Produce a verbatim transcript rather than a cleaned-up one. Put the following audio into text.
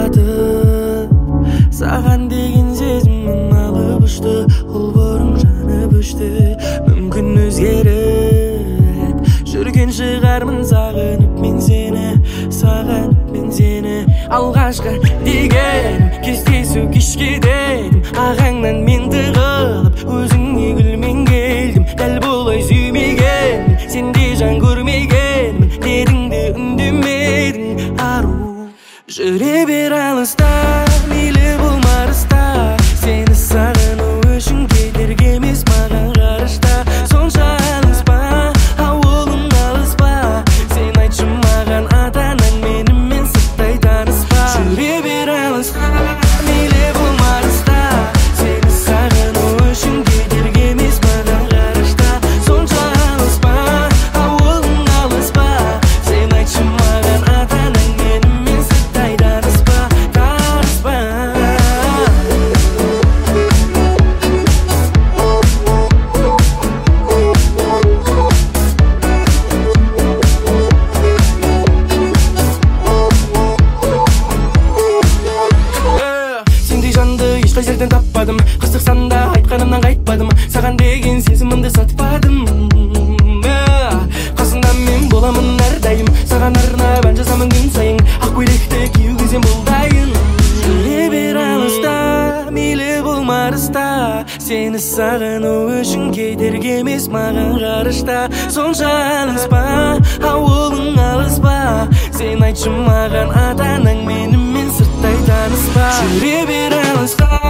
жылатып, саған деген сезімім алып ұшты, ол бұрын жанып өшті. Мүмкін өзгеріп жүрген шығармын, сағынып мен сені, сағынып мен сені. Алғашқы деген кездесу кешке дедім, ағаңнан мен тығылып өзіңе гүлмен келдім. Дәл болай сүймеген, сенде жан көрмеген, дедің де үндемедің. Ару жүре бер алыста, мейлі болмарыста, сені сағыну үшін кедергі емес маған ғарышта. Сонша алыспа, ауылың алыспа, сен айтшы маған ата-анаң менімен сырттай таныспа. Жүре бер алыста, мейлі болмарыста, сені сағыну үшін кедергі емес маған ғарышта. Сонша алыспа, ауылың алыспа, сен айтшы маған ата-анаң менімен сырттай таныспа, таныспа. Сендей жанды ешқай жерден таппадым, қыстық санда айтқанымнан қайтпадым, саған деген сезімімді сатпадым. Қасыңда мен боламын әрдайым, саған арнап ән жазамын күн сайын, ақ көйлекті киюге сен бол дайын. Жүре бер алыста, мейлі болмарыста, сені сағыну үшін кедергі емес маған ғарышта. Сонша алыспа, ауылың алыспа, сен айтшы маған ата-анаң менімен сырттай таныспа. Жүре бер алыста.